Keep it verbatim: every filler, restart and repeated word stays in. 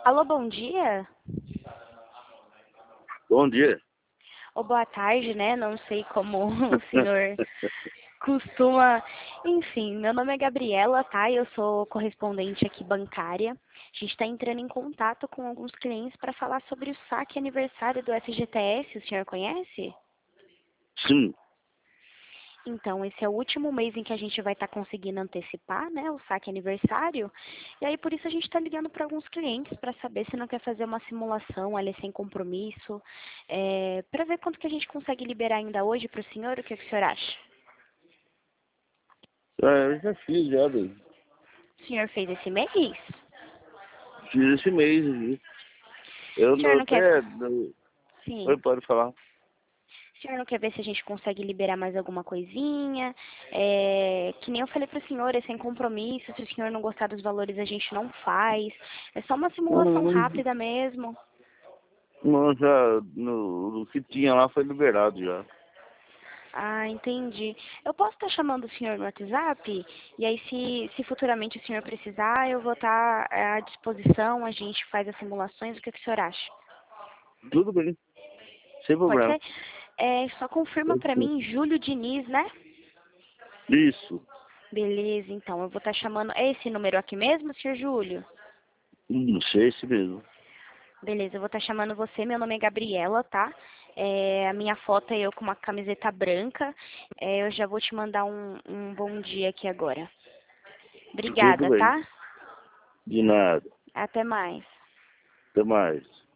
Alô, bom dia? Bom dia. Ou boa tarde, né? Não sei como o senhor costuma. Enfim, meu nome é Gabriela, tá? Eu sou correspondente aqui bancária. A gente está entrando em contato com alguns clientes para falar sobre o saque aniversário do F G T S. O senhor conhece? Sim. Então, esse é o último mês em que a gente vai estar conseguindo antecipar, né, o saque aniversário. E aí, por isso, a gente está ligando para alguns clientes para saber se não quer fazer uma simulação ali sem compromisso, é, para ver quanto que a gente consegue liberar ainda hoje para o senhor. O que, que o senhor acha? É, eu já fiz, já, bem. O senhor fez esse mês? Fiz esse mês aqui. Eu O senhor não não quer... até. não- Oi, Sim. pode falar. O senhor não quer ver se a gente consegue liberar mais alguma coisinha? É, que nem eu falei para o senhor, é sem compromisso. Se o senhor não gostar dos valores, a gente não faz. É só uma Não, simulação não, rápida mesmo. não, já. No, no que tinha lá foi liberado já. Ah, entendi. Eu posso estar chamando o senhor no WhatsApp? E aí, se, se futuramente o senhor precisar, eu vou estar é, à disposição, a gente faz as simulações. O que, que o senhor acha? Tudo bem. Sem Pode problema. ser? É, só confirma para mim, Júlio Diniz, né? Isso. Beleza, então. Eu vou estar chamando... É esse número aqui mesmo, senhor Júlio? Não sei se mesmo. Beleza, eu vou estar chamando você. Meu nome é Gabriela, tá? É, a minha foto é eu com uma camiseta branca. É, eu já vou te mandar um, um bom dia aqui agora. Tudo Obrigada, bem. tá? De nada. Até mais. Até mais.